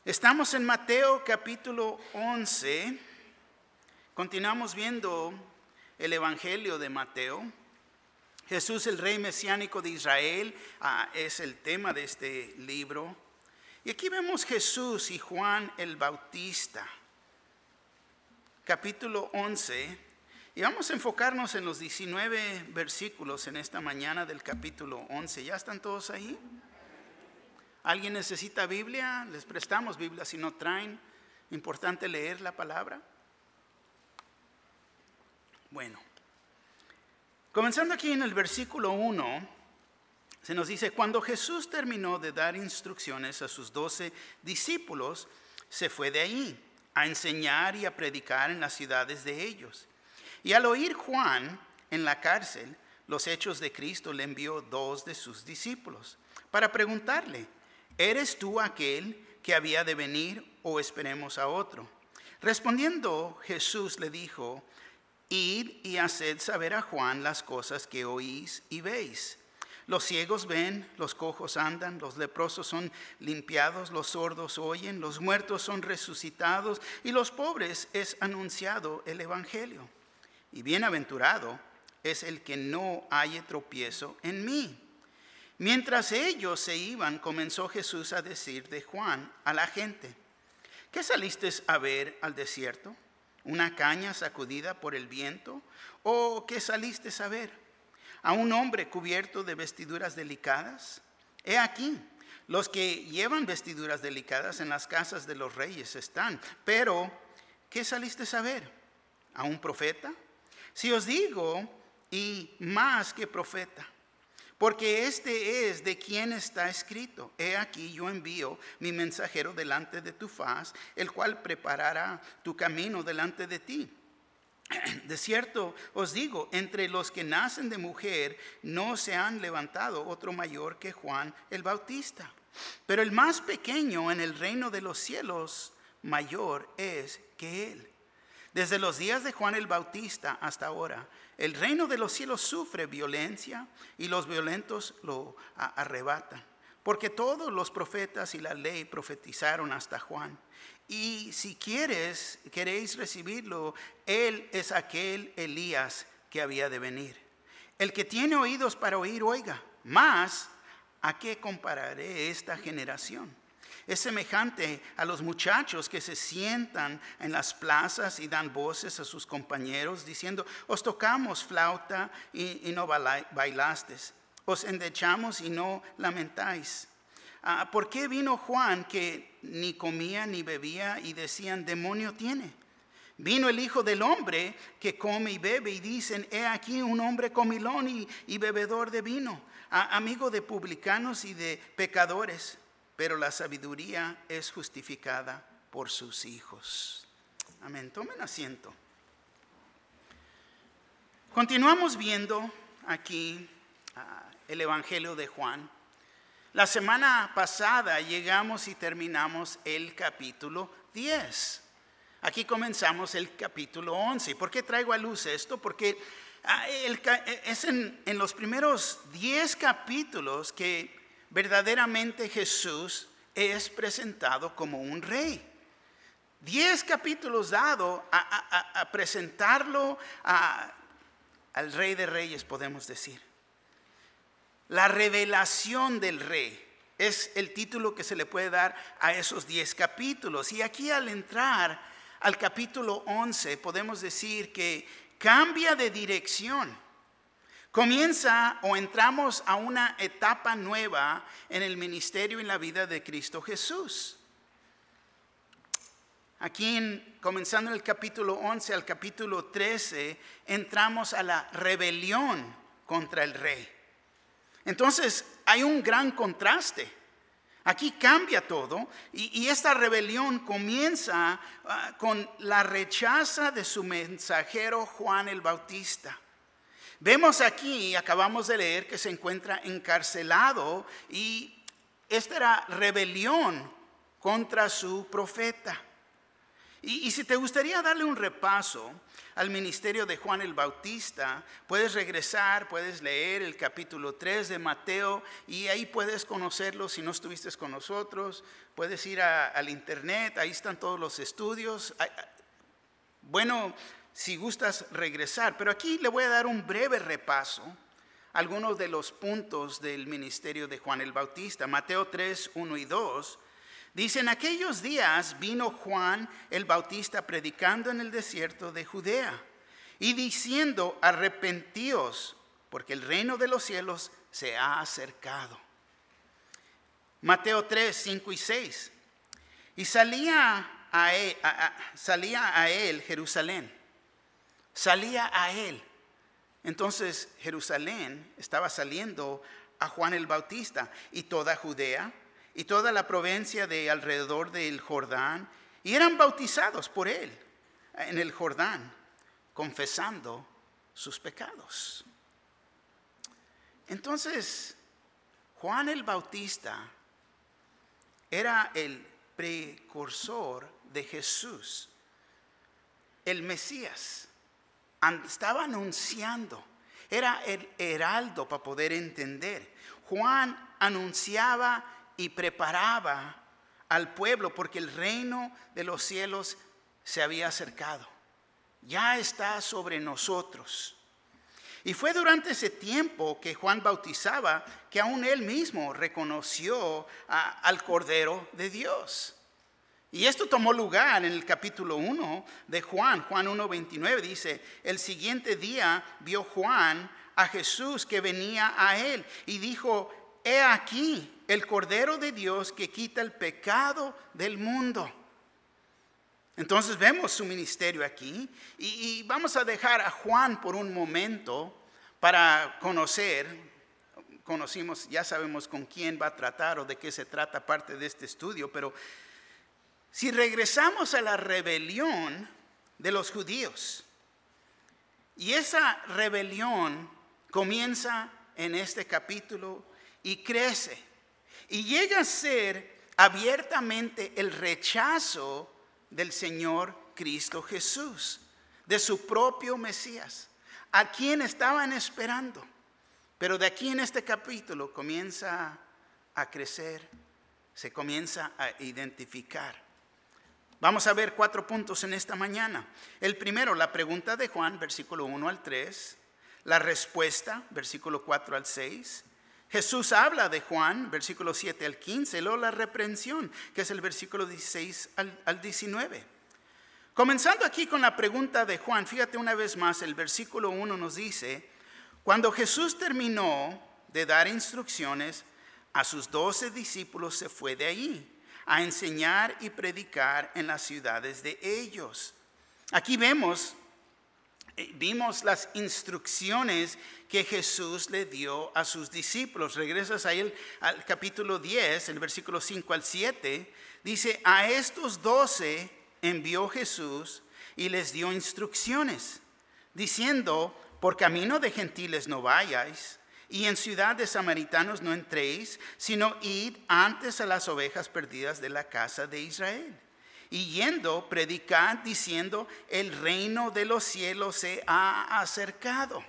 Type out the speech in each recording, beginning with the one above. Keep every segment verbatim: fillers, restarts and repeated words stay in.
Estamos en Mateo capítulo once. Continuamos viendo el Evangelio de Mateo. Jesús, el Rey Mesiánico de Israel, ah, es el tema de este libro. Y aquí vemos Jesús y Juan el Bautista. Capítulo once. Y vamos a enfocarnos en los diecinueve versículos en esta mañana del capítulo once. ¿Ya están todos ahí? ¿Alguien necesita Biblia? Les prestamos Biblia si no traen. Importante leer la palabra. Bueno, comenzando aquí en el versículo uno, se nos dice: cuando Jesús terminó de dar instrucciones a sus doce discípulos, se fue de ahí a enseñar y a predicar en las ciudades de ellos. Y al oír Juan en la cárcel los hechos de Cristo, le envió dos de sus discípulos para preguntarle: ¿eres tú aquel que había de venir o esperemos a otro? Respondiendo Jesús le dijo: id y haced saber a Juan las cosas que oís y veis. Los ciegos ven, los cojos andan, los leprosos son limpiados, los sordos oyen, los muertos son resucitados y los pobres es anunciado el evangelio. Y bienaventurado es el que no halle tropiezo en mí. Mientras ellos se iban, comenzó Jesús a decir de Juan a la gente: ¿qué saliste a ver al desierto? ¿Una caña sacudida por el viento? ¿O qué saliste a ver? ¿A un hombre cubierto de vestiduras delicadas? He aquí, los que llevan vestiduras delicadas en las casas de los reyes están. Pero, ¿qué saliste a ver? ¿A un profeta? Si os digo, y más que profeta. Porque este es de quien está escrito: he aquí yo envío mi mensajero delante de tu faz, el cual preparará tu camino delante de ti. De cierto os digo, entre los que nacen de mujer no se han levantado otro mayor que Juan el Bautista. Pero el más pequeño en el reino de los cielos mayor es que él. Desde los días de Juan el Bautista hasta ahora, el reino de los cielos sufre violencia y los violentos lo arrebatan. Porque todos los profetas y la ley profetizaron hasta Juan. Y si quieres, queréis recibirlo, él es aquel Elías que había de venir. El que tiene oídos para oír, oiga. Mas, ¿a qué compararé esta generación? Es semejante a los muchachos que se sientan en las plazas y dan voces a sus compañeros diciendo: os tocamos flauta y, y no bailasteis, os endechamos y no lamentáis. Ah, ¿por qué vino Juan que ni comía ni bebía y decían: demonio tiene? Vino el Hijo del Hombre que come y bebe y dicen: he aquí un hombre comilón y, y bebedor de vino, ah, amigo de publicanos y de pecadores. Pero la sabiduría es justificada por sus hijos. Amén. Tomen asiento. Continuamos viendo aquí uh, el Evangelio de Juan. La semana pasada llegamos y terminamos el capítulo diez. Aquí comenzamos el capítulo once. ¿Por qué traigo a luz esto? Porque uh, el, es en, en los primeros diez capítulos que verdaderamente Jesús es presentado como un rey. Diez capítulos dado a, a, a presentarlo a, al Rey de Reyes, podemos decir. La revelación del rey es el título que se le puede dar a esos diez capítulos. Y aquí, al entrar al capítulo once, podemos decir que cambia de dirección. Comienza o entramos a una etapa nueva en el ministerio y en la vida de Cristo Jesús. Aquí, en, comenzando el capítulo once al capítulo trece, entramos a la rebelión contra el rey. Entonces, hay un gran contraste. Aquí cambia todo y, y esta rebelión comienza uh, con la rechaza de su mensajero Juan el Bautista. Vemos aquí, acabamos de leer, que se encuentra encarcelado y esta era rebelión contra su profeta. Y, y si te gustaría darle un repaso al ministerio de Juan el Bautista, puedes regresar, puedes leer el capítulo tres de Mateo y ahí puedes conocerlo. Si no estuviste con nosotros, puedes ir a, al internet, ahí están todos los estudios. Bueno, si gustas regresar, pero aquí le voy a dar un breve repaso a algunos de los puntos del ministerio de Juan el Bautista. Mateo tres, uno y dos. Dice, en aquellos días vino Juan el Bautista predicando en el desierto de Judea y diciendo, arrepentíos, porque el reino de los cielos se ha acercado. Mateo tres, cinco y seis. Y salía a él, a, a, salía a él Jerusalén, salía a él. Entonces Jerusalén estaba saliendo a Juan el Bautista y toda Judea y toda la provincia de alrededor del Jordán, y eran bautizados por él en el Jordán, confesando sus pecados. Entonces, Juan el Bautista era el precursor de Jesús, el Mesías. Estaba anunciando, era el heraldo para poder entender. Juan anunciaba y preparaba al pueblo porque el reino de los cielos se había acercado. Ya está sobre nosotros. Y fue durante ese tiempo que Juan bautizaba que aún él mismo reconoció a, al Cordero de Dios. Y esto tomó lugar en el capítulo uno de Juan. Juan uno, veintinueve dice, el siguiente día vio Juan a Jesús que venía a él y dijo, he aquí el Cordero de Dios que quita el pecado del mundo. Entonces vemos su ministerio aquí y, y vamos a dejar a Juan por un momento para conocer, conocimos, ya sabemos con quién va a tratar o de qué se trata parte de este estudio, pero si regresamos a la rebelión de los judíos, y esa rebelión comienza en este capítulo y crece, y llega a ser abiertamente el rechazo del Señor Cristo Jesús, de su propio Mesías, a quien estaban esperando. Pero de aquí en este capítulo comienza a crecer, se comienza a identificar. Vamos a ver cuatro puntos en esta mañana. El primero, la pregunta de Juan, versículo uno al tres. La respuesta, versículo cuatro al seis. Jesús habla de Juan, versículo siete al quince. Luego la reprensión, que es el versículo dieciséis al diecinueve. Comenzando aquí con la pregunta de Juan, fíjate una vez más, el versículo uno nos dice, cuando Jesús terminó de dar instrucciones a sus doce discípulos, se fue de ahí a enseñar y predicar en las ciudades de ellos. Aquí vemos, vimos las instrucciones que Jesús le dio a sus discípulos. Regresas ahí al, al capítulo diez, el versículo cinco al siete, dice, a estos doce envió Jesús y les dio instrucciones, diciendo, por camino de gentiles no vayáis, y en ciudad de samaritanos no entréis, sino id antes a las ovejas perdidas de la casa de Israel. Y yendo, predicad diciendo, el reino de los cielos se ha acercado.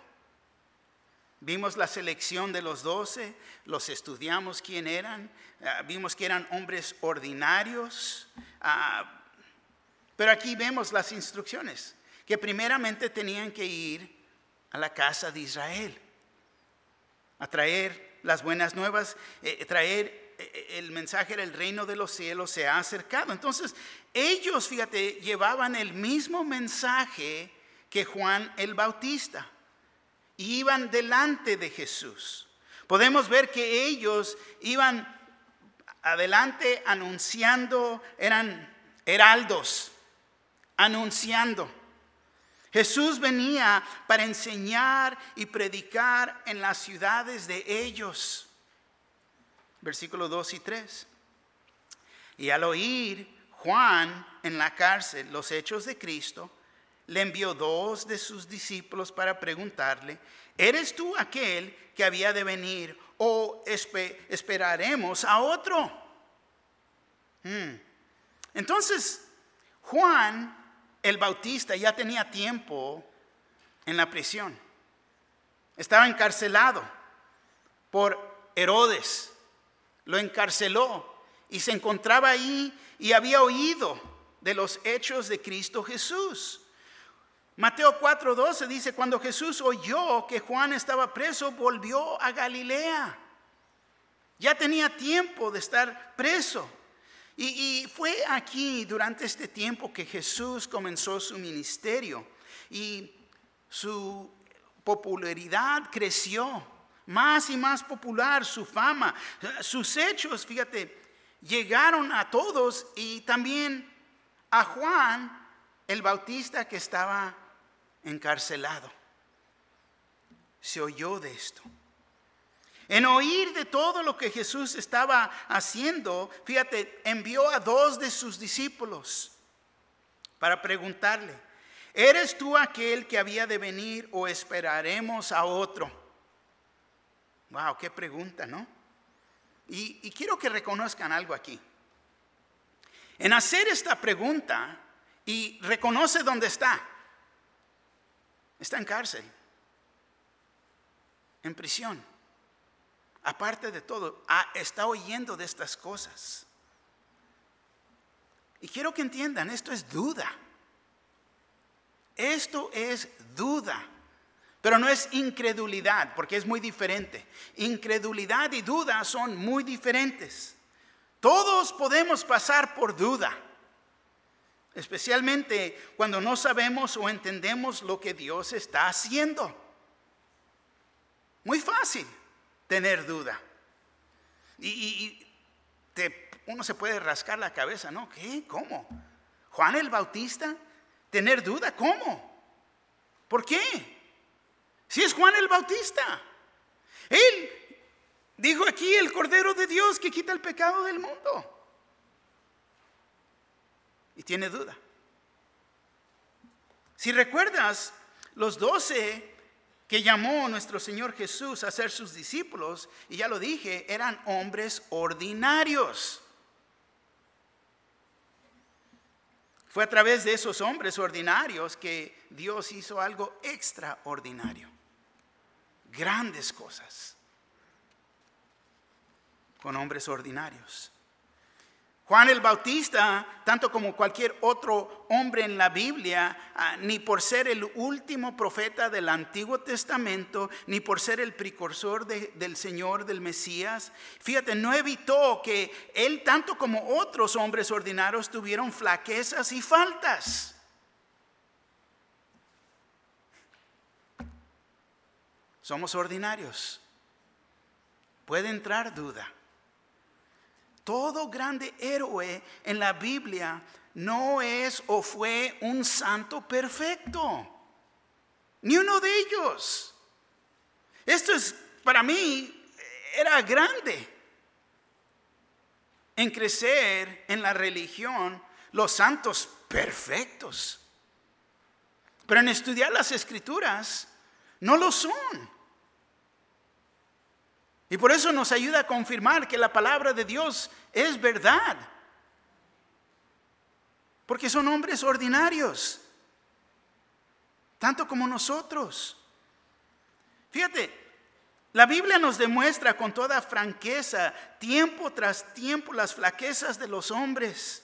Vimos la selección de los doce, los estudiamos quién eran, uh, vimos que eran hombres ordinarios, uh, pero aquí vemos las instrucciones, que primeramente tenían que ir a la casa de Israel, a traer las buenas nuevas, eh, traer eh, el mensaje del reino de los cielos se ha acercado. Entonces ellos, fíjate, llevaban el mismo mensaje que Juan el Bautista y iban delante de Jesús. Podemos ver que ellos iban adelante anunciando, eran heraldos, anunciando. Jesús venía para enseñar y predicar en las ciudades de ellos. Versículos dos y tres. Y al oír Juan en la cárcel los hechos de Cristo, le envió dos de sus discípulos para preguntarle, ¿eres tú aquel que había de venir o espe- esperaremos a otro? Hmm. Entonces, Juan el Bautista ya tenía tiempo en la prisión. Estaba encarcelado por Herodes. Lo encarceló y se encontraba ahí y había oído de los hechos de Cristo Jesús. Mateo cuatro doce dice, cuando Jesús oyó que Juan estaba preso, volvió a Galilea. Ya tenía tiempo de estar preso. Y, y fue aquí durante este tiempo que Jesús comenzó su ministerio y su popularidad creció, más y más popular su fama. Sus hechos, fíjate, llegaron a todos y también a Juan el Bautista que estaba encarcelado. Se oyó de esto. En oír de todo lo que Jesús estaba haciendo, fíjate, envió a dos de sus discípulos para preguntarle, ¿eres tú aquel que había de venir o esperaremos a otro? Wow, qué pregunta, ¿no? Y, y quiero que reconozcan algo aquí. En hacer esta pregunta, y reconoce dónde está. Está en cárcel, en prisión. Aparte de todo, está oyendo de estas cosas. Y quiero que entiendan, esto es duda. Esto es duda. Pero no es incredulidad, porque es muy diferente. Incredulidad y duda son muy diferentes. Todos podemos pasar por duda. Especialmente cuando no sabemos o entendemos lo que Dios está haciendo. Muy fácil tener duda. Y, y, y te, uno se puede rascar la cabeza, ¿no? ¿Qué? ¿Cómo? ¿Juan el Bautista? ¿Tener duda? ¿Cómo? ¿Por qué? Si es Juan el Bautista. Él dijo aquí el Cordero de Dios que quita el pecado del mundo. Y tiene duda. Si recuerdas, los doce que llamó nuestro Señor Jesús a ser sus discípulos, y ya lo dije, eran hombres ordinarios. Fue a través de esos hombres ordinarios que Dios hizo algo extraordinario. Grandes cosas con hombres ordinarios. Juan el Bautista, tanto como cualquier otro hombre en la Biblia, ah, ni por ser el último profeta del Antiguo Testamento, ni por ser el precursor de, del Señor, del Mesías, fíjate, no evitó que él, tanto como otros hombres ordinarios, tuvieron flaquezas y faltas. Somos ordinarios. Puede entrar duda. Todo grande héroe en la Biblia no es o fue un santo perfecto. Ni uno de ellos. Esto es, para mí, era grande. En crecer en la religión, los santos perfectos. Pero en estudiar las Escrituras, no lo son. Y por eso nos ayuda a confirmar que la palabra de Dios es verdad. Porque son hombres ordinarios, tanto como nosotros. Fíjate, la Biblia nos demuestra con toda franqueza, tiempo tras tiempo, las flaquezas de los hombres.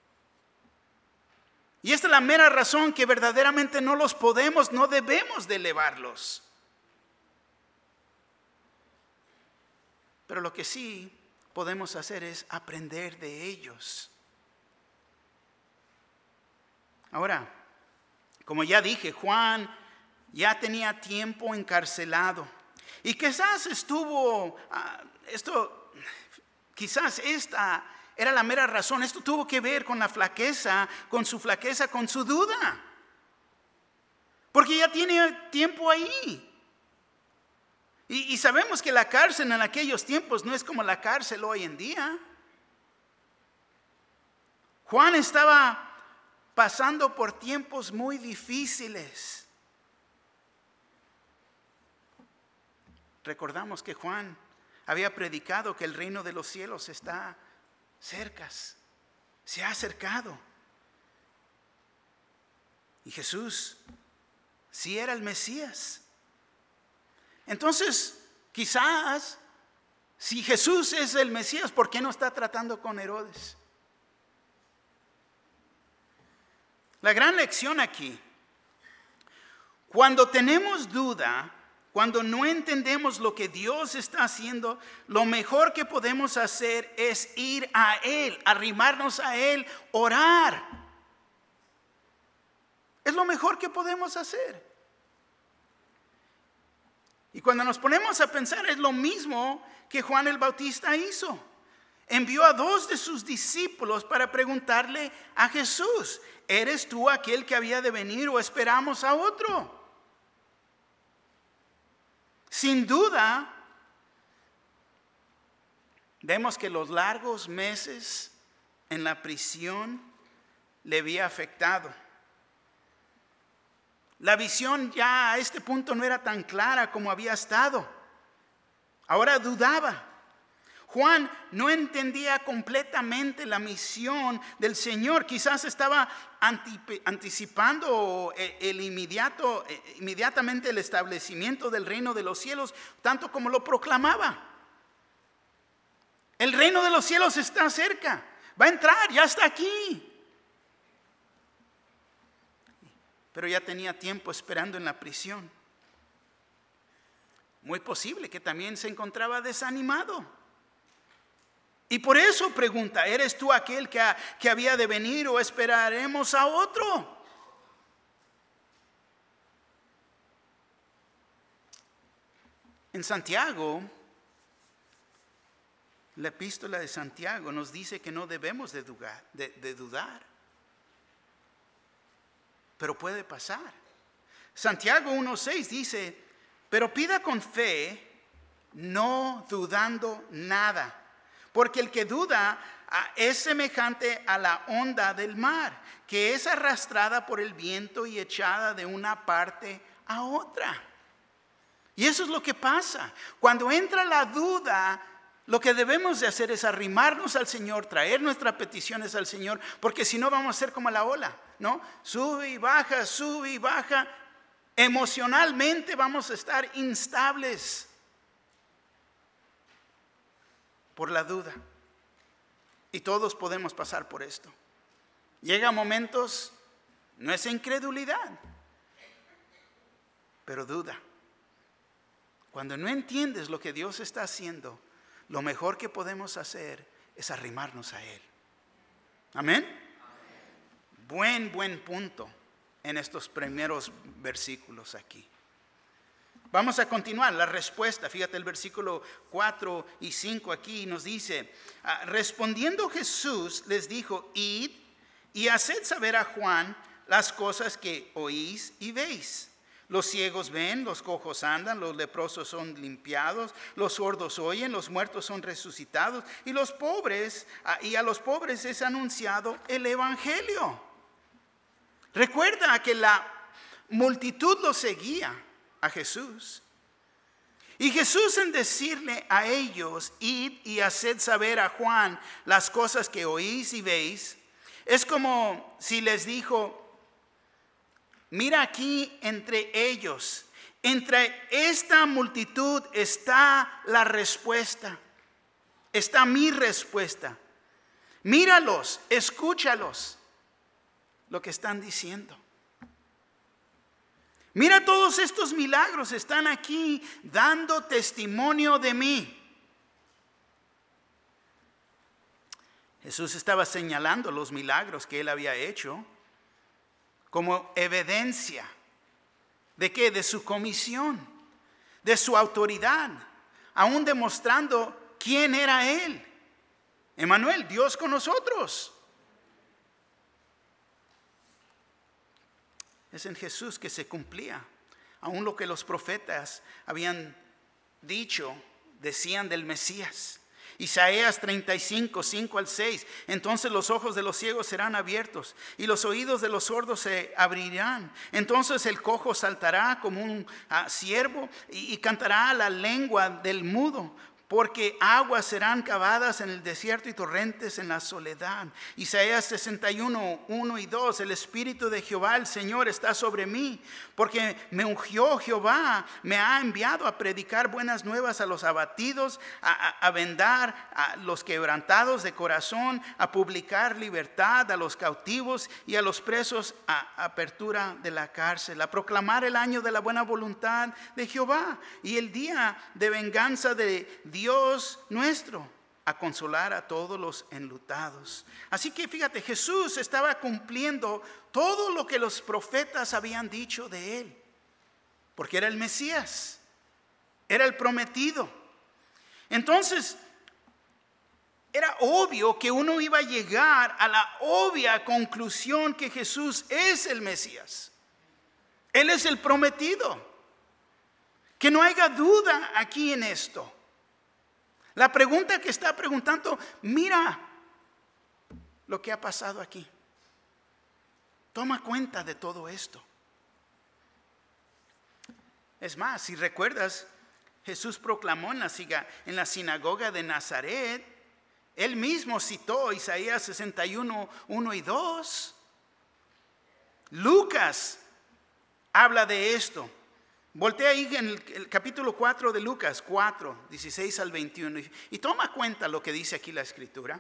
Y esta es la mera razón que verdaderamente no los podemos, no debemos de elevarlos. Pero lo que sí podemos hacer es aprender de ellos. Ahora, como ya dije, Juan ya tenía tiempo encarcelado. Y quizás estuvo, uh, esto, quizás esta era la mera razón. Esto tuvo que ver con la flaqueza, con su flaqueza, con su duda. Porque ya tiene tiempo ahí. Y, y sabemos que la cárcel en aquellos tiempos no es como la cárcel hoy en día. Juan estaba pasando por tiempos muy difíciles. Recordamos que Juan había predicado que el reino de los cielos está cerca, se ha acercado. Y Jesús sí era el Mesías. Entonces, quizás, si Jesús es el Mesías, ¿por qué no está tratando con Herodes? La gran lección aquí, cuando tenemos duda, cuando no entendemos lo que Dios está haciendo, lo mejor que podemos hacer es ir a Él, arrimarnos a Él, orar. Es lo mejor que podemos hacer. Y cuando nos ponemos a pensar, es lo mismo que Juan el Bautista hizo. Envió a dos de sus discípulos para preguntarle a Jesús: ¿eres tú aquel que había de venir o esperamos a otro? Sin duda, vemos que los largos meses en la prisión le había afectado. La visión ya a este punto no era tan clara como había estado. Ahora dudaba. Juan no entendía completamente la misión del Señor. Quizás estaba anticipando el inmediato, inmediatamente el establecimiento del reino de los cielos, tanto como lo proclamaba. El reino de los cielos está cerca. Va a entrar, ya está aquí. Pero ya tenía tiempo esperando en la prisión. Muy posible que también se encontraba desanimado. Y por eso pregunta: ¿eres tú aquel que, ha, que había de venir o esperaremos a otro? En Santiago, la epístola de Santiago nos dice que no debemos de dudar, de, de dudar. Pero puede pasar. Santiago uno seis dice: pero pida con fe, no dudando nada. Porque el que duda es semejante a la onda del mar, que es arrastrada por el viento y echada de una parte a otra. Y eso es lo que pasa. Cuando entra la duda, lo que debemos de hacer es arrimarnos al Señor, traer nuestras peticiones al Señor, porque si no vamos a ser como la ola, ¿no? Sube y baja, sube y baja. Emocionalmente vamos a estar instables por la duda. Y todos podemos pasar por esto. Llega momentos, no es incredulidad, pero duda. Cuando no entiendes lo que Dios está haciendo, lo mejor que podemos hacer es arrimarnos a Él. Amén. Amén. Buen, buen punto en estos primeros versículos aquí. Vamos a continuar la respuesta. Fíjate el versículo cuatro y cinco aquí nos dice: respondiendo Jesús les dijo: id y haced saber a Juan las cosas que oís y veis. Los ciegos ven, los cojos andan, los leprosos son limpiados, los sordos oyen, los muertos son resucitados, y los pobres, y a los pobres es anunciado el evangelio. Recuerda que la multitud lo seguía a Jesús. Y Jesús, en decirle a ellos: id y haced saber a Juan las cosas que oís y veis, es como si les dijo: mira, aquí entre ellos, entre esta multitud está la respuesta, está mi respuesta. Míralos, escúchalos, lo que están diciendo. Mira, todos estos milagros están aquí dando testimonio de mí. Jesús estaba señalando los milagros que él había hecho como evidencia de qué, de su comisión, de su autoridad, aún demostrando quién era él. Emmanuel, Dios con nosotros. Es en Jesús que se cumplía aún lo que los profetas habían dicho, decían del Mesías. Isaías treinta y cinco, cinco al seis. Entonces los ojos de los ciegos serán abiertos y los oídos de los sordos se abrirán. Entonces el cojo saltará como un uh, ciervo y, y cantará la lengua del mudo. porque aguas serán cavadas en el desierto y torrentes en la soledad. Isaías sesenta y uno, uno y dos, el Espíritu de Jehová, el Señor, está sobre mí, porque me ungió Jehová, me ha enviado a predicar buenas nuevas a los abatidos, a, a, a vendar a los quebrantados de corazón, a publicar libertad a los cautivos y a los presos, a apertura de la cárcel, a proclamar el año de la buena voluntad de Jehová y el día de venganza de Dios nuestro, a consolar a todos los enlutados. Así que fíjate, Jesús estaba cumpliendo todo lo que los profetas habían dicho de él, porque era el Mesías, era el prometido. Entonces, era obvio que uno iba a llegar a la obvia conclusión que Jesús es el Mesías. Él es el prometido. Que no haya duda aquí en esto. La pregunta que está preguntando, mira lo que ha pasado aquí. Toma cuenta de todo esto. Es más, si recuerdas, Jesús proclamó en la, en la sinagoga de Nazaret, él mismo citó Isaías sesenta y uno, uno y dos. Lucas habla de esto. Voltea ahí en el, el capítulo cuatro de Lucas, cuatro, dieciséis al veintiuno. Y, y toma cuenta lo que dice aquí la Escritura.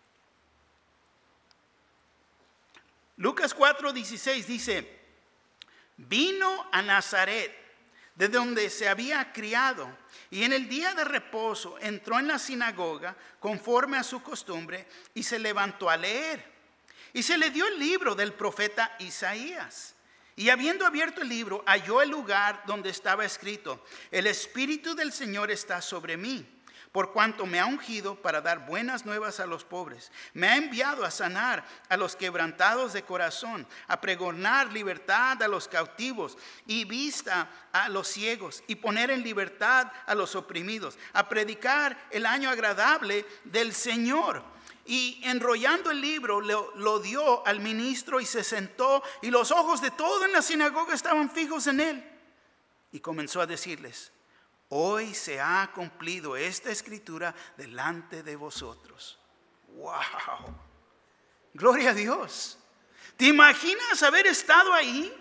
Lucas cuatro, dieciséis dice, vino a Nazaret, de donde se había criado, y en el día de reposo entró en la sinagoga conforme a su costumbre y se levantó a leer. Y se le dio el libro del profeta Isaías. Y habiendo abierto el libro, halló el lugar donde estaba escrito, el Espíritu del Señor está sobre mí, por cuanto me ha ungido para dar buenas nuevas a los pobres. Me ha enviado a sanar a los quebrantados de corazón, a pregonar libertad a los cautivos y vista a los ciegos, y poner en libertad a los oprimidos, a predicar el año agradable del Señor. Y enrollando el libro lo, lo dio al ministro y se sentó, y los ojos de todos en la sinagoga estaban fijos en él. Y comenzó a decirles, hoy se ha cumplido esta escritura delante de vosotros. ¡Wow! Gloria a Dios. ¿Te imaginas haber estado ahí?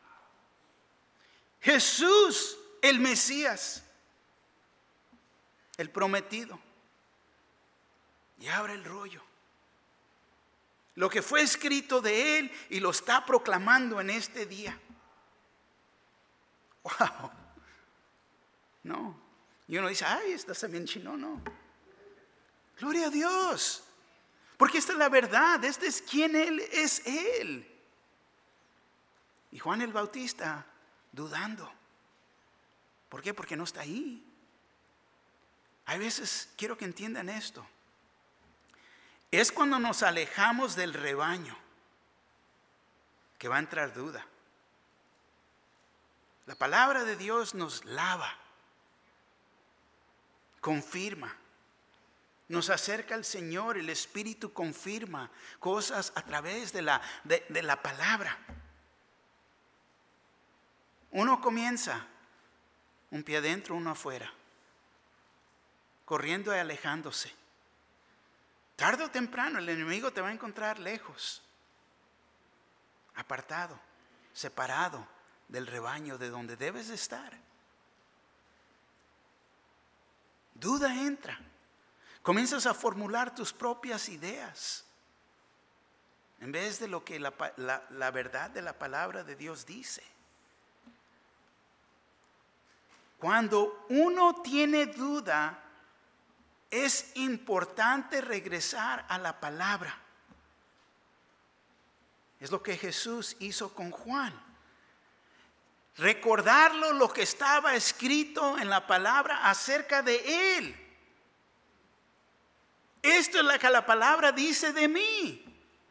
Jesús, el Mesías, el prometido. Y abre el rollo. Lo que fue escrito de él y lo está proclamando en este día. ¡Wow! No. Y uno dice, ay, estás bien chino, no. Gloria a Dios. Porque esta es la verdad. Este es quien él es él. Y Juan el Bautista dudando. ¿Por qué? Porque no está ahí. Hay veces, quiero que entiendan esto. Es cuando nos alejamos del rebaño que va a entrar duda. La palabra de Dios nos lava, confirma, nos acerca al Señor. El Espíritu confirma cosas a través de la, de, de la palabra. Uno comienza un pie adentro, uno afuera, corriendo y alejándose. Tarde o temprano el enemigo te va a encontrar lejos, apartado, separado del rebaño de donde debes de estar. Duda entra. Comienzas a formular tus propias ideas en vez de lo que la, la, la verdad de la palabra de Dios dice. Cuando uno tiene duda, es importante regresar a la palabra. Es lo que Jesús hizo con Juan. Recordarlo lo que estaba escrito en la palabra acerca de él. Esto es lo que la palabra dice de mí.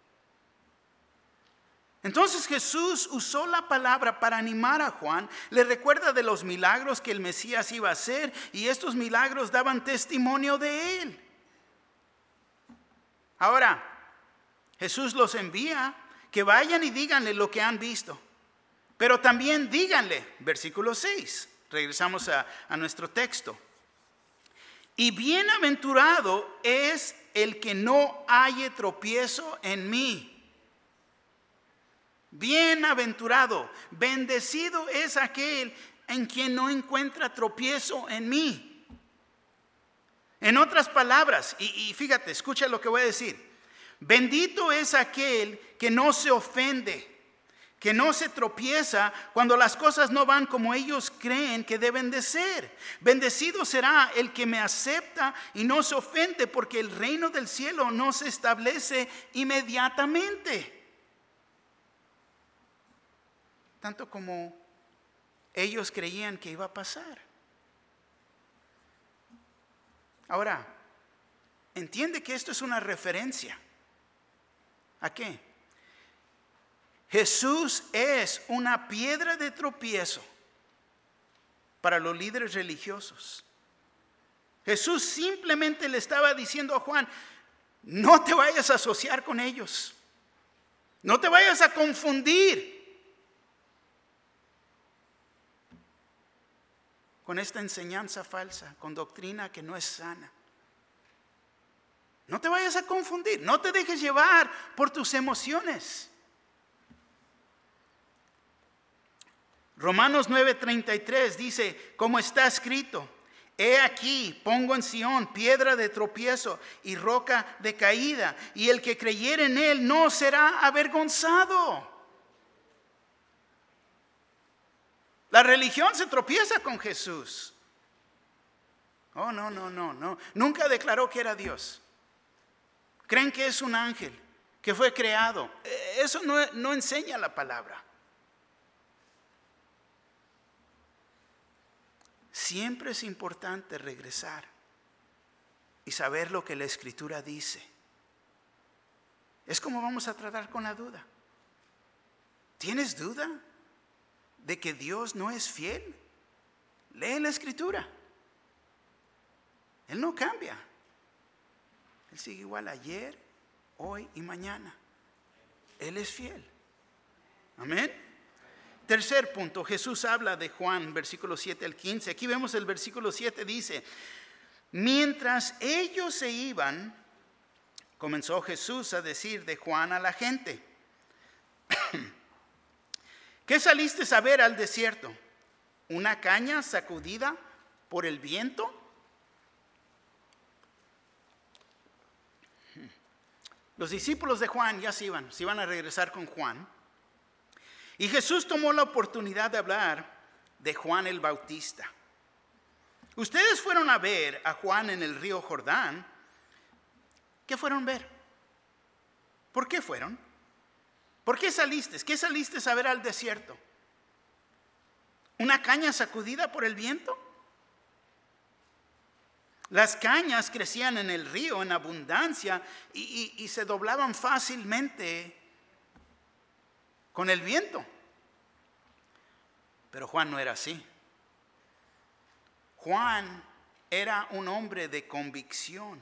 Entonces Jesús usó la palabra para animar a Juan. Le recuerda de los milagros que el Mesías iba a hacer, y estos milagros daban testimonio de él. Ahora, Jesús los envía que vayan y díganle lo que han visto. Pero también díganle, versículo seis, regresamos a, a nuestro texto. Y bienaventurado es el que no halle tropiezo en mí. Bienaventurado, bendecido es aquel en quien no encuentra tropiezo en mí. En otras palabras, y, y fíjate, escucha lo que voy a decir. Bendito es aquel que no se ofende, que no se tropieza cuando las cosas no van como ellos creen que deben de ser. Bendecido será el que me acepta y no se ofende, porque el reino del cielo no se establece inmediatamente. Tanto como ellos creían que iba a pasar. Ahora, entiende que esto es una referencia. ¿A qué? Jesús es una piedra de tropiezo para los líderes religiosos. Jesús simplemente le estaba diciendo a Juan, no te vayas a asociar con ellos. No te vayas a confundir con esta enseñanza falsa, con doctrina que no es sana. No te vayas a confundir, no te dejes llevar por tus emociones. Romanos nueve treinta y tres dice, como está escrito, he aquí, pongo en Sión piedra de tropiezo y roca de caída, y el que creyere en él no será avergonzado. La religión se tropieza con Jesús. Oh, no, no, no, no. Nunca declaró que era Dios. Creen que es un ángel, que fue creado. Eso no, no enseña la palabra. Siempre es importante regresar y saber lo que la Escritura dice. Es como vamos a tratar con la duda. ¿Tienes duda de que Dios no es fiel? Lee la Escritura. Él no cambia. Él sigue igual ayer, hoy y mañana. Él es fiel. Amén. Tercer punto, Jesús habla de Juan, versículo siete al quince. Aquí vemos el versículo siete, dice, mientras ellos se iban, comenzó Jesús a decir de Juan a la gente, ¿qué saliste a ver al desierto? ¿Una caña sacudida por el viento? Los discípulos de Juan ya se iban, se iban a regresar con Juan. Y Jesús tomó la oportunidad de hablar de Juan el Bautista. Ustedes fueron a ver a Juan en el río Jordán. ¿Qué fueron a ver? ¿Por qué fueron? ¿Por qué saliste? ¿Qué saliste a ver al desierto? ¿Una caña sacudida por el viento? Las cañas crecían en el río en abundancia y, y, y se doblaban fácilmente con el viento. Pero Juan no era así. Juan era un hombre de convicción.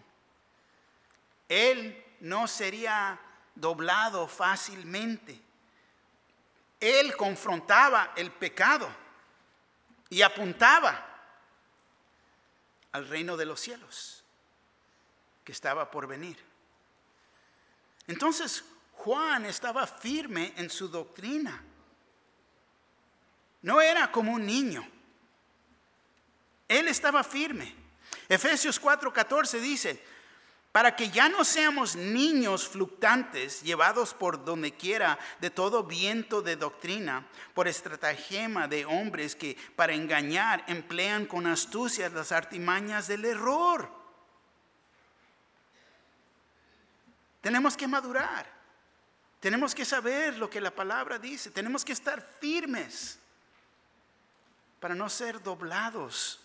Él no sería doblado fácilmente. Él confrontaba el pecado y apuntaba al reino de los cielos que estaba por venir. Entonces Juan estaba firme en su doctrina. No era como un niño. Él estaba firme. Efesios cuatro catorce dice, para que ya no seamos niños fluctuantes, llevados por donde quiera de todo viento de doctrina, por estratagema de hombres que para engañar emplean con astucia las artimañas del error. Tenemos que madurar. Tenemos que saber lo que la palabra dice. Tenemos que estar firmes para no ser doblados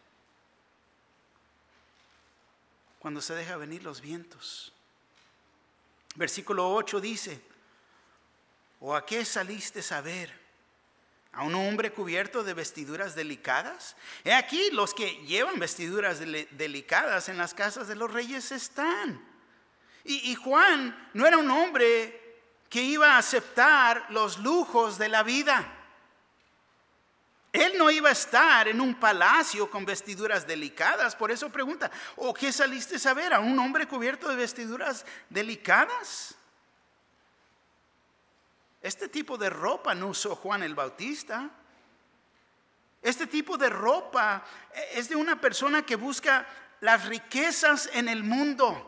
cuando se deja venir los vientos. Versículo ocho dice, ¿o a qué saliste a ver? ¿A un hombre cubierto de vestiduras delicadas? He aquí, los que llevan vestiduras delicadas en las casas de los reyes están. Y, y Juan no era un hombre que iba a aceptar los lujos de la vida. Él no iba a estar en un palacio con vestiduras delicadas. Por eso pregunta, ¿o qué saliste a ver? ¿A un hombre cubierto de vestiduras delicadas? Este tipo de ropa no usó Juan el Bautista. Este tipo de ropa es de una persona que busca las riquezas en el mundo.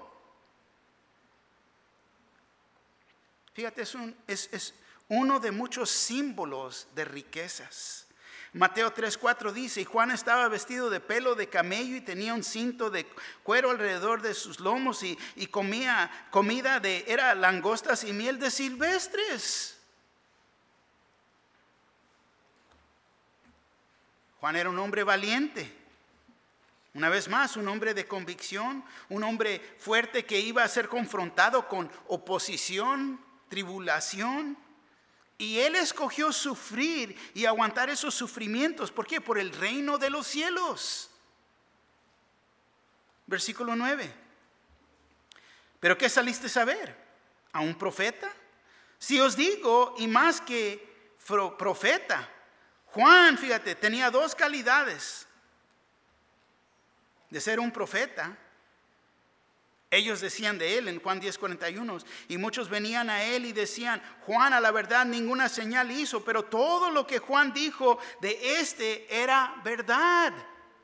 Fíjate, es, un, es, es uno de muchos símbolos de riquezas. Mateo tres cuatro dice, y Juan estaba vestido de pelo de camello y tenía un cinto de cuero alrededor de sus lomos y, y comía comida de, era langostas y miel de silvestres. Juan era un hombre valiente. Una vez más, un hombre de convicción, un hombre fuerte que iba a ser confrontado con oposición, tribulación. Y él escogió sufrir y aguantar esos sufrimientos. ¿Por qué? Por el reino de los cielos. Versículo nueve. ¿Pero qué saliste a ver? ¿A un profeta? Si os digo, y más que profeta, Juan, fíjate, tenía dos calidades de ser un profeta. Ellos decían de él en Juan diez cuarenta y uno, y muchos venían a él y decían, Juan a la verdad ninguna señal hizo, pero todo lo que Juan dijo de este era verdad.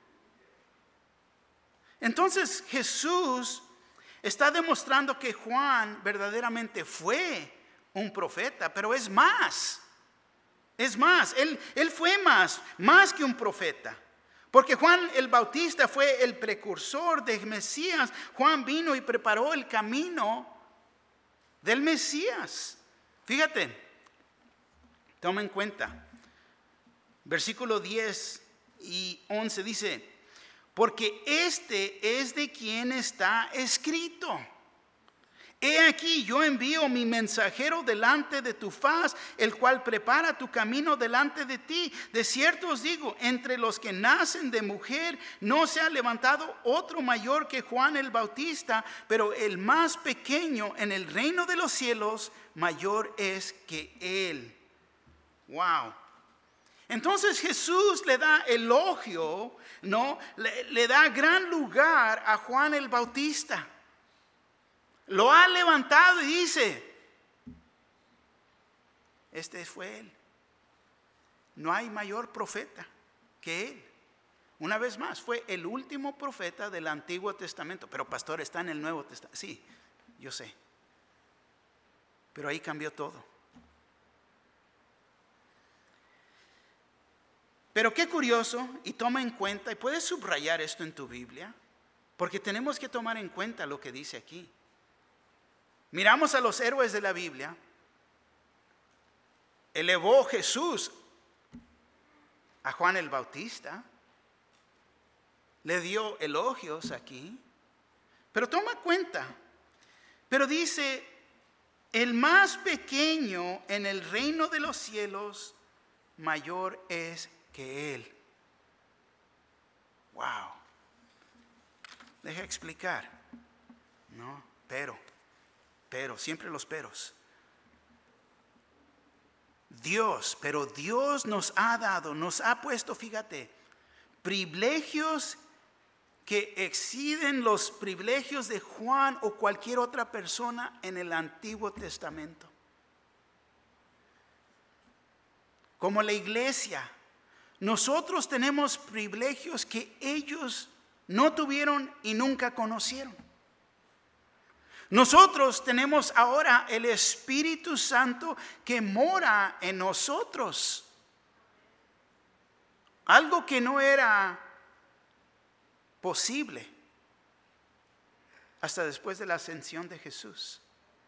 Entonces Jesús está demostrando que Juan verdaderamente fue un profeta, pero es más, es más, él, él fue más, más que un profeta. Porque Juan el Bautista fue el precursor del Mesías. Juan vino y preparó el camino del Mesías. Fíjate, toma en cuenta. Versículo diez y once dice, porque este es de quien está escrito. He aquí yo envío mi mensajero delante de tu faz, el cual prepara tu camino delante de ti. De cierto os digo, entre los que nacen de mujer no se ha levantado otro mayor que Juan el Bautista, pero el más pequeño en el reino de los cielos mayor es que él. Wow. Entonces Jesús le da elogio, ¿no? Le, le da gran lugar a Juan el Bautista. Lo ha levantado y dice, este fue él. No hay mayor profeta que él. Una vez más, fue el último profeta del Antiguo Testamento. Pero pastor, está en el Nuevo Testamento. Sí, yo sé. Pero ahí cambió todo. Pero qué curioso, y toma en cuenta, y puedes subrayar esto en tu Biblia, porque tenemos que tomar en cuenta lo que dice aquí. Miramos a los héroes de la Biblia. Elevó Jesús a Juan el Bautista. Le dio elogios aquí. Pero toma cuenta. Pero dice, el más pequeño en el reino de los cielos, mayor es que él. Wow. Deja explicar. No, pero. Pero, siempre los peros. Dios, pero Dios nos ha dado, nos ha puesto, fíjate, privilegios que exceden los privilegios de Juan o cualquier otra persona en el Antiguo Testamento. Como la iglesia, nosotros tenemos privilegios que ellos no tuvieron y nunca conocieron. Nosotros tenemos ahora el Espíritu Santo que mora en nosotros. Algo que no era posible hasta después de la ascensión de Jesús.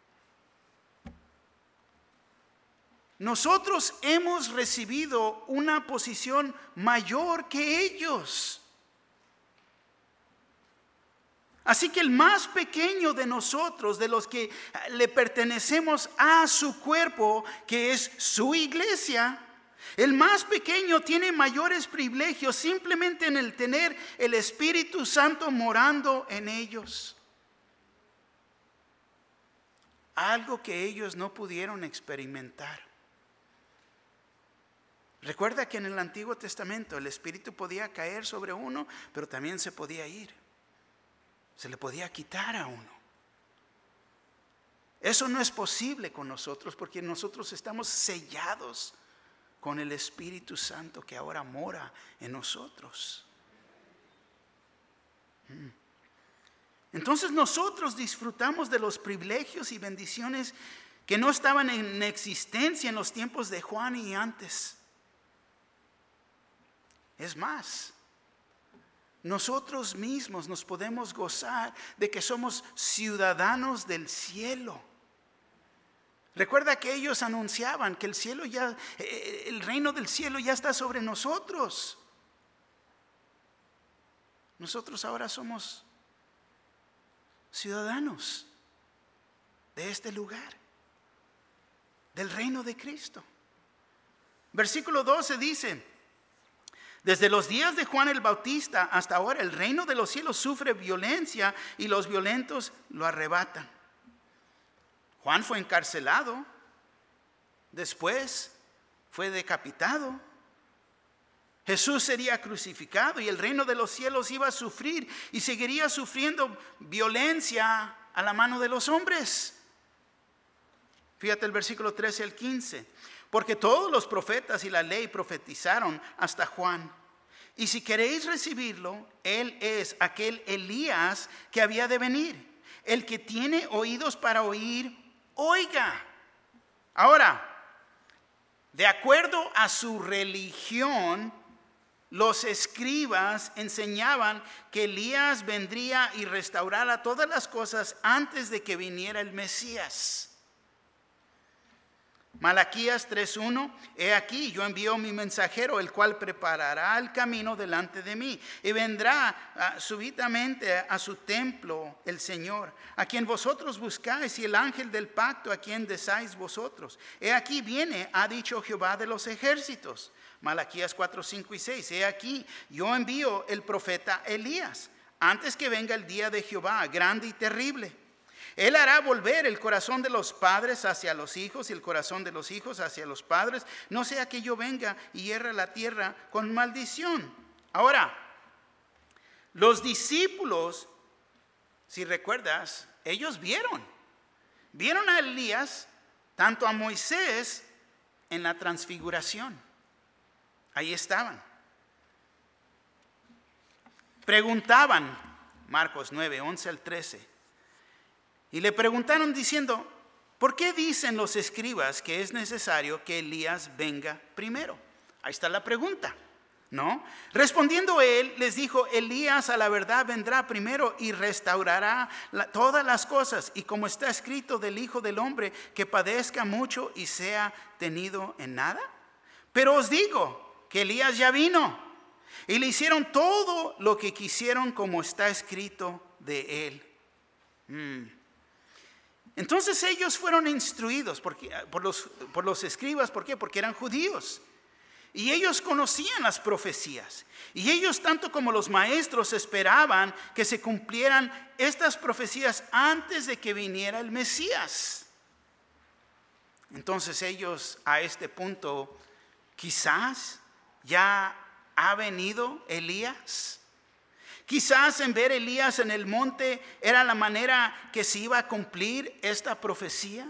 Nosotros hemos recibido una posición mayor que ellos. Así que el más pequeño de nosotros, de los que le pertenecemos a su cuerpo, que es su iglesia, el más pequeño tiene mayores privilegios simplemente en el tener el Espíritu Santo morando en ellos. Algo que ellos no pudieron experimentar. Recuerda que en el Antiguo Testamento el Espíritu podía caer sobre uno, pero también se podía ir. Se le podía quitar a uno. Eso no es posible con nosotros porque nosotros estamos sellados con el Espíritu Santo que ahora mora en nosotros. Entonces nosotros disfrutamos de los privilegios y bendiciones que no estaban en existencia en los tiempos de Juan y antes. Es más, nosotros mismos nos podemos gozar de que somos ciudadanos del cielo. Recuerda que ellos anunciaban que el cielo ya, el reino del cielo ya está sobre nosotros. Nosotros ahora somos ciudadanos de este lugar, del reino de Cristo. Versículo doce dice: desde los días de Juan el Bautista hasta ahora el reino de los cielos sufre violencia y los violentos lo arrebatan. Juan fue encarcelado, después fue decapitado. Jesús sería crucificado y el reino de los cielos iba a sufrir y seguiría sufriendo violencia a la mano de los hombres. Fíjate el versículo trece al quince. Porque todos los profetas y la ley profetizaron hasta Juan. Y si queréis recibirlo, él es aquel Elías que había de venir. El que tiene oídos para oír, oiga. Ahora, de acuerdo a su religión, los escribas enseñaban que Elías vendría y restaurara todas las cosas antes de que viniera el Mesías. Malaquías tres uno, he aquí yo envío mi mensajero, el cual preparará el camino delante de mí, y vendrá uh, súbitamente a su templo el Señor, a quien vosotros buscáis, y el ángel del pacto a quien deseáis vosotros. He aquí viene, ha dicho Jehová de los ejércitos. Malaquías cuatro, cinco y seis, he aquí yo envío el profeta Elías, antes que venga el día de Jehová, grande y terrible. Él hará volver el corazón de los padres hacia los hijos y el corazón de los hijos hacia los padres, no sea que yo venga y hierre la tierra con maldición. Ahora, los discípulos, si recuerdas, ellos vieron, vieron a Elías, tanto a Moisés en la transfiguración. Ahí estaban. Preguntaban, Marcos nueve, once al trece. Y le preguntaron diciendo, ¿por qué dicen los escribas que es necesario que Elías venga primero? Ahí está la pregunta, ¿no? Respondiendo él, les dijo, Elías a la verdad vendrá primero y restaurará la, todas las cosas. Y como está escrito del Hijo del Hombre, que padezca mucho y sea tenido en nada. Pero os digo que Elías ya vino y le hicieron todo lo que quisieron como está escrito de él. Mm. Entonces ellos fueron instruidos por, por, los, por los escribas. ¿Por qué? Porque eran judíos. Y ellos conocían las profecías. Y ellos, tanto como los maestros, esperaban que se cumplieran estas profecías antes de que viniera el Mesías. Entonces ellos a este punto, quizás ya ha venido Elías. Quizás en ver a Elías en el monte era la manera que se iba a cumplir esta profecía.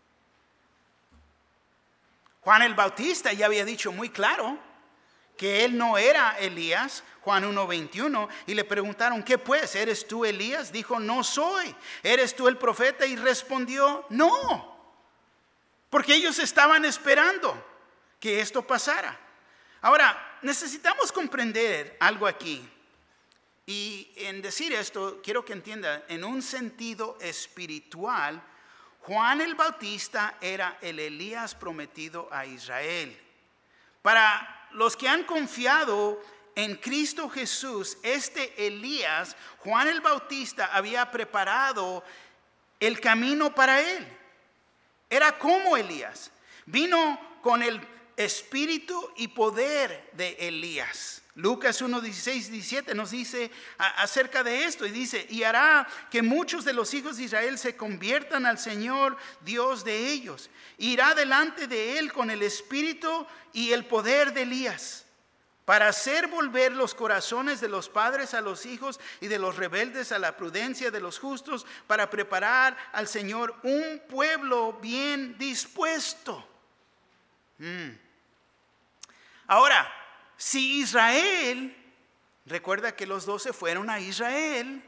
Juan el Bautista ya había dicho muy claro que él no era Elías, Juan uno veintiuno, y le preguntaron, ¿qué pues? ¿Eres tú Elías? Dijo, no soy. ¿Eres tú el profeta? Y respondió, no. Porque ellos estaban esperando que esto pasara. Ahora, necesitamos comprender algo aquí. Y en decir esto, quiero que entiendan, en un sentido espiritual, Juan el Bautista era el Elías prometido a Israel. Para los que han confiado en Cristo Jesús, este Elías, Juan el Bautista, había preparado el camino para él. Era como Elías. Vino con el, espíritu y poder de Elías. Lucas uno, dieciséis, diecisiete nos dice a, acerca de esto y dice, y hará que muchos de los hijos de Israel se conviertan al Señor Dios de ellos. Irá delante de él con el espíritu y el poder de Elías, para hacer volver los corazones de los padres a los hijos y de los rebeldes a la prudencia de los justos, para preparar al Señor un pueblo bien dispuesto. Mm. Ahora, si Israel, recuerda que los doce fueron a Israel,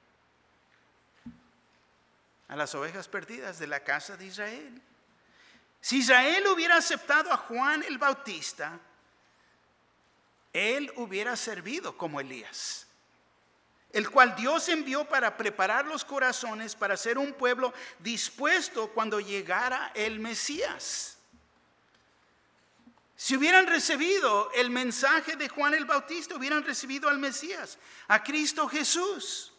a las ovejas perdidas de la casa de Israel. Si Israel hubiera aceptado a Juan el Bautista, él hubiera servido como Elías, el cual Dios envió para preparar los corazones para ser un pueblo dispuesto cuando llegara el Mesías. Si hubieran recibido el mensaje de Juan el Bautista, hubieran recibido al Mesías, a Cristo Jesús.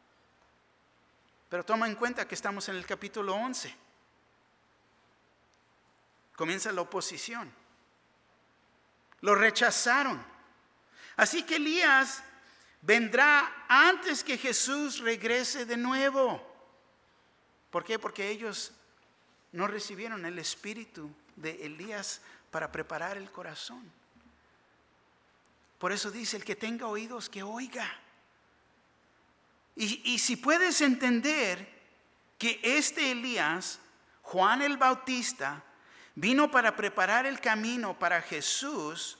Pero toma en cuenta que estamos en el capítulo once. Comienza la oposición. Lo rechazaron. Así que Elías vendrá antes que Jesús regrese de nuevo. ¿Por qué? Porque ellos no recibieron el espíritu de Elías para preparar el corazón. Por eso dice, el que tenga oídos, que oiga. Y, y si puedes entender que este Elías, Juan el Bautista, vino para preparar el camino para Jesús,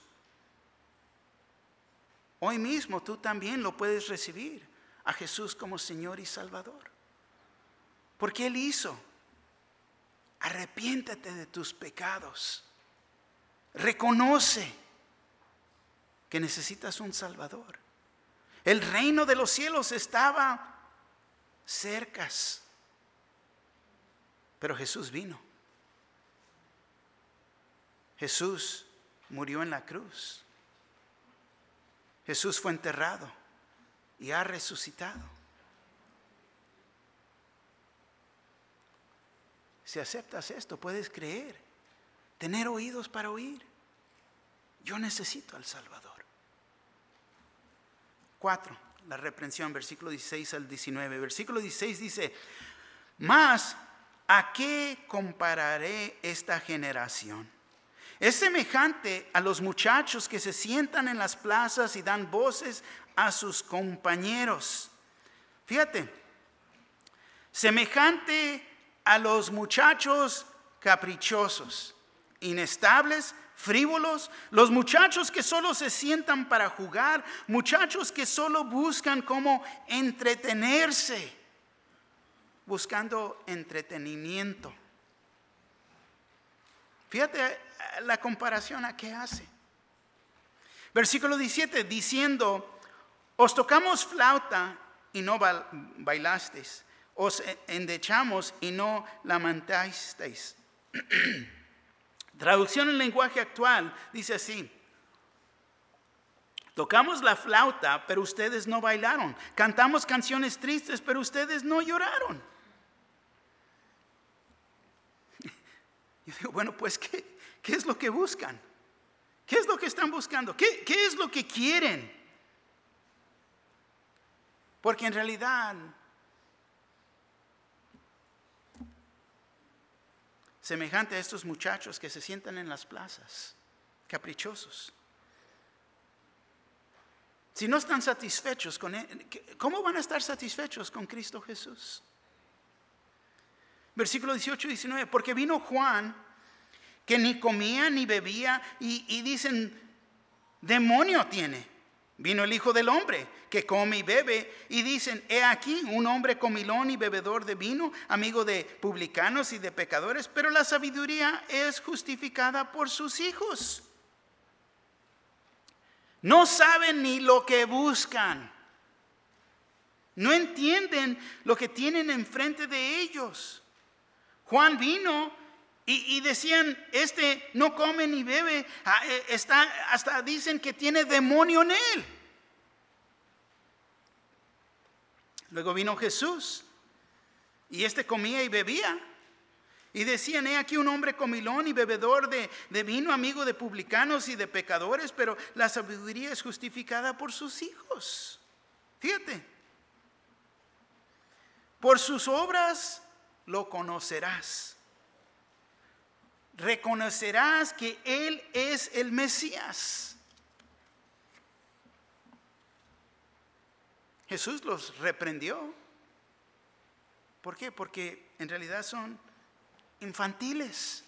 hoy mismo tú también lo puedes recibir a Jesús como Señor y Salvador. Porque Él hizo, arrepiéntate de tus pecados. Reconoce que necesitas un Salvador. El reino de los cielos estaba cerca, pero Jesús vino. Jesús murió en la cruz. Jesús fue enterrado y ha resucitado. Si aceptas esto, puedes creer, tener oídos para oír. Yo necesito al Salvador. Cuatro, la reprensión, versículo dieciséis al diecinueve. Versículo dieciséis dice, mas ¿a qué compararé esta generación? Es semejante a los muchachos que se sientan en las plazas y dan voces a sus compañeros. Fíjate, semejante a los muchachos caprichosos, inestables, frívolos, los muchachos que solo se sientan para jugar, muchachos que solo buscan cómo entretenerse, buscando entretenimiento. Fíjate la comparación a qué hace. Versículo diecisiete, diciendo, os tocamos flauta y no bailasteis, os endechamos y no lamentasteis. Traducción en lenguaje actual dice así: tocamos la flauta, pero ustedes no bailaron. Cantamos canciones tristes, pero ustedes no lloraron. Yo digo, bueno, pues, ¿qué, qué es lo que buscan? ¿Qué es lo que están buscando? ¿Qué, qué es lo que quieren? Porque en realidad semejante a estos muchachos que se sientan en las plazas, caprichosos. Si no están satisfechos con él, ¿cómo van a estar satisfechos con Cristo Jesús? Versículo dieciocho y diecinueve, porque vino Juan, que ni comía ni bebía, y, y dicen, demonio tiene. Vino el Hijo del Hombre, que come y bebe, y dicen, he aquí un hombre comilón y bebedor de vino, amigo de publicanos y de pecadores, pero la sabiduría es justificada por sus hijos. No saben ni lo que buscan. No entienden lo que tienen enfrente de ellos. Juan vino y, y decían, este no come ni bebe, está, hasta dicen que tiene demonio en él. Luego vino Jesús y este comía y bebía. Y decían, he aquí un hombre comilón y bebedor de, de vino, amigo de publicanos y de pecadores, pero la sabiduría es justificada por sus hijos. Fíjate, por sus obras lo conocerás. Reconocerás que Él es el Mesías. Jesús los reprendió. ¿Por qué? Porque en realidad son infantiles.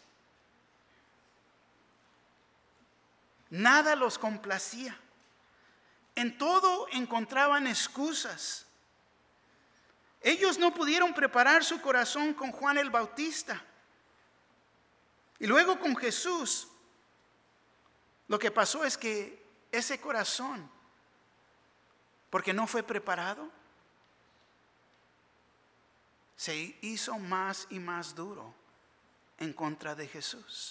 Nada los complacía. En todo encontraban excusas. Ellos no pudieron preparar su corazón con Juan el Bautista. Y luego con Jesús, lo que pasó es que ese corazón, porque no fue preparado, se hizo más y más duro en contra de Jesús.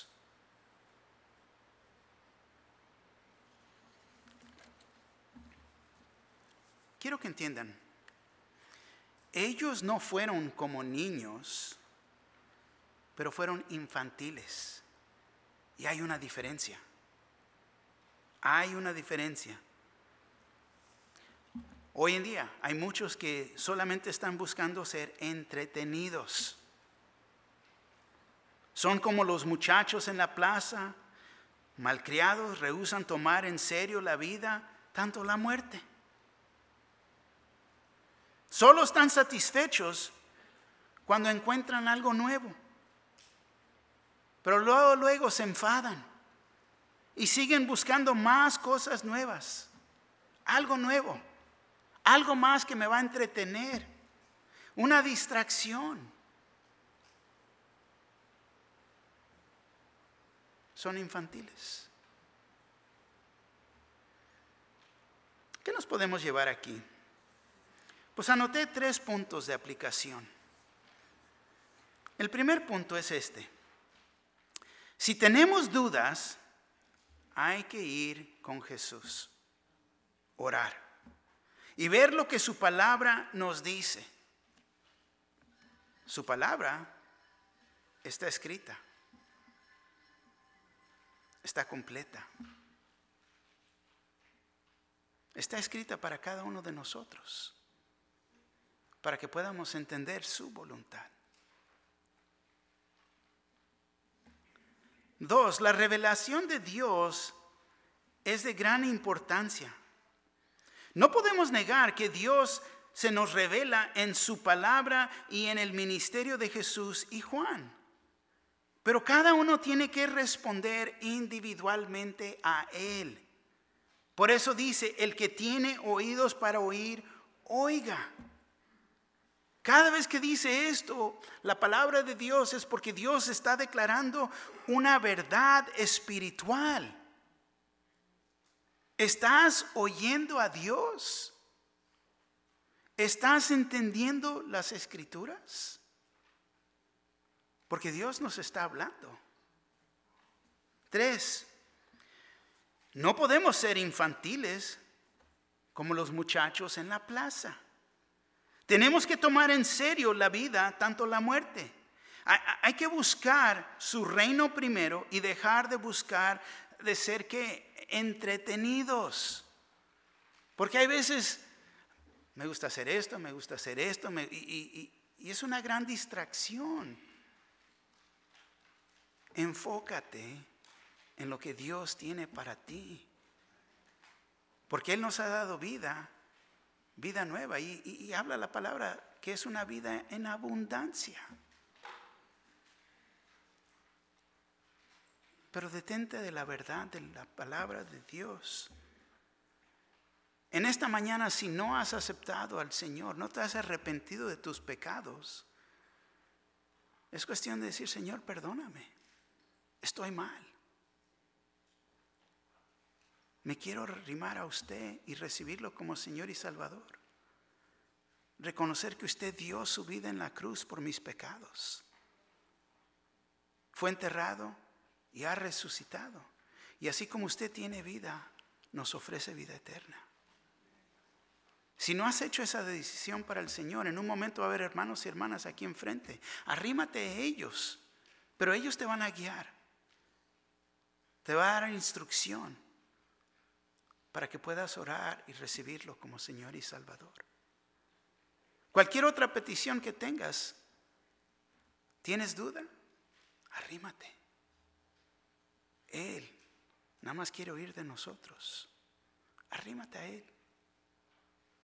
Quiero que entiendan, ellos no fueron como niños, pero fueron infantiles. Y hay una diferencia. Hay una diferencia. Hoy en día hay muchos que solamente están buscando ser entretenidos. Son como los muchachos en la plaza, malcriados, rehúsan tomar en serio la vida, tanto la muerte. Solo están satisfechos cuando encuentran algo nuevo. Pero luego, luego se enfadan y siguen buscando más cosas nuevas, algo nuevo, algo más que me va a entretener, una distracción. Son infantiles. ¿Qué nos podemos llevar aquí? Pues anoté tres puntos de aplicación. El primer punto es este. Si tenemos dudas, hay que ir con Jesús, orar y ver lo que su palabra nos dice. Su palabra está escrita, está completa, está escrita para cada uno de nosotros, para que podamos entender su voluntad. Dos, la revelación de Dios es de gran importancia. No podemos negar que Dios se nos revela en su palabra y en el ministerio de Jesús y Juan. Pero cada uno tiene que responder individualmente a Él. Por eso dice, el que tiene oídos para oír, oiga. Cada vez que dice esto, la palabra de Dios es porque Dios está declarando una verdad espiritual. ¿Estás oyendo a Dios? ¿Estás entendiendo las Escrituras? Porque Dios nos está hablando. Tres, no podemos ser infantiles como los muchachos en la plaza. Tenemos que tomar en serio la vida, tanto la muerte. Hay que buscar su reino primero y dejar de buscar de ser que entretenidos. Porque hay veces, me gusta hacer esto, me gusta hacer esto, me, y, y, y es una gran distracción. Enfócate en lo que Dios tiene para ti. Porque Él nos ha dado vida. Vida nueva y, y, y habla la palabra que es una vida en abundancia. Pero detente de la verdad de la palabra de Dios. En esta mañana, si no has aceptado al Señor, no te has arrepentido de tus pecados, es cuestión de decir, Señor, perdóname, estoy mal. Me quiero arrimar a usted y recibirlo como Señor y Salvador. Reconocer que usted dio su vida en la cruz por mis pecados. Fue enterrado y ha resucitado. Y así como usted tiene vida, nos ofrece vida eterna. Si no has hecho esa decisión para el Señor, en un momento va a haber hermanos y hermanas aquí enfrente. Arrímate a ellos Pero ellos te van a guiar. Te va a dar instrucción para que puedas orar y recibirlo como Señor y Salvador. Cualquier otra petición que tengas, ¿tienes duda? Arrímate. Él nada más quiere oír de nosotros. Arrímate a Él.